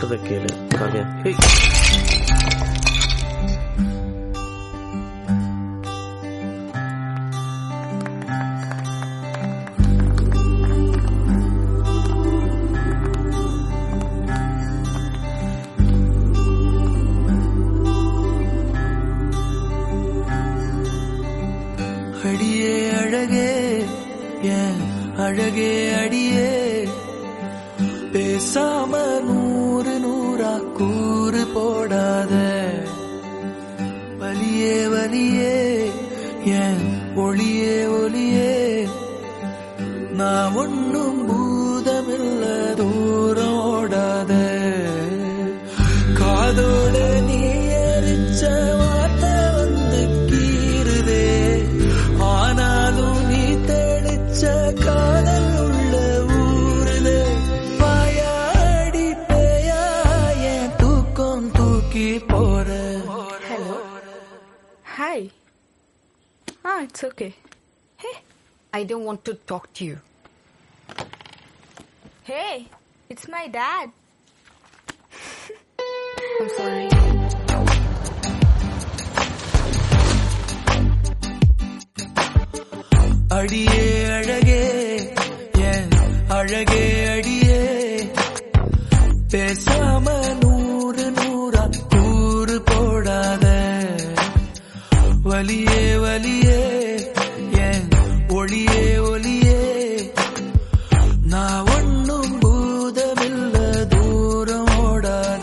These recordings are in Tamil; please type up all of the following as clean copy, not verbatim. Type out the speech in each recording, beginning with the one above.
சொல்றத கேளு காவியா. அடியே அழகே ஏன் அழகே அடியே பேசாம நூறு நூறா கூறு போடாத வலியே வலியே ஏன் ஒளியே ஒளியே நான் ஒன்னும் பூதமில்ல தூரம் ஓடாத காதோட நீ எரிச்ச வார்த்தை வந்து கீறுதே ஆனாலும் நீ தெளிச்ச காதல் உள்ள ஊருதே பாயாடி பேயா என் தூக்கம் தூக்கி போற. Hello. Hi. It's okay. Hey, I don't want to talk to you. Hey, it's my dad. I'm sorry. அடியே அழகே ஏன் அழகே அடியே பேசாம நூறு நூறா கூறு போடாத வலியே வலியே ஏன் ஒளியே ஒளியே நான் ஒன்னும் பூதமில்ல தூரம் ஓடாத.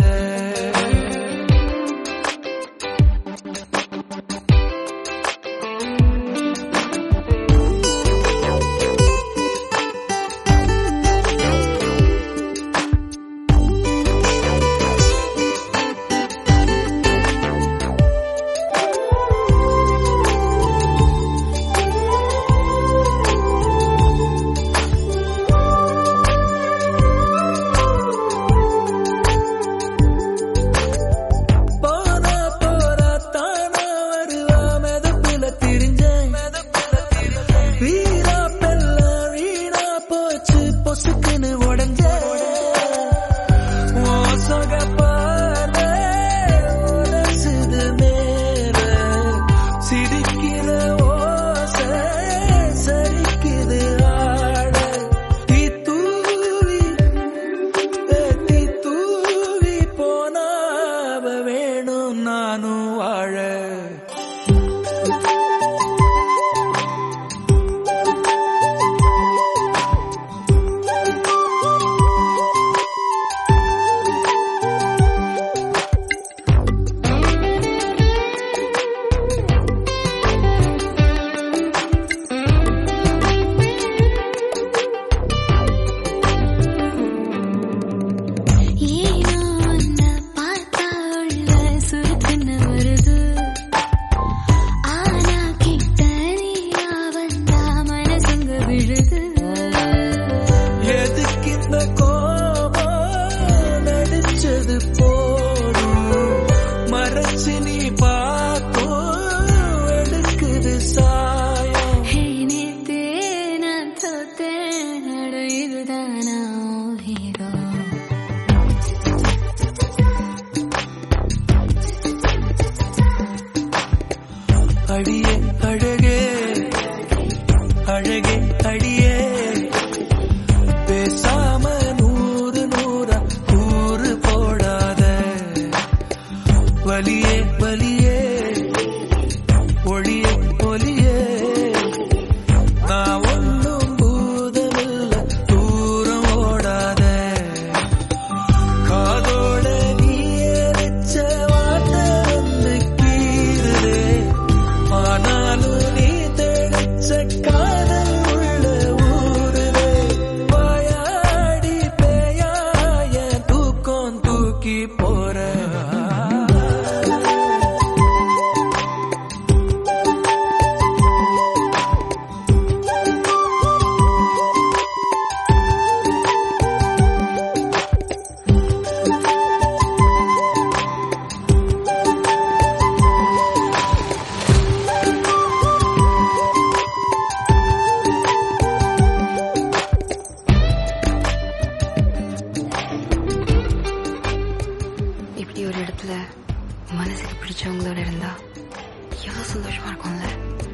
ஒரு இடத்துல மனசுக்கு பிடிச்சவங்களோட இருந்தா எவ்வளவு சந்தோஷமா இருக்கும்ல.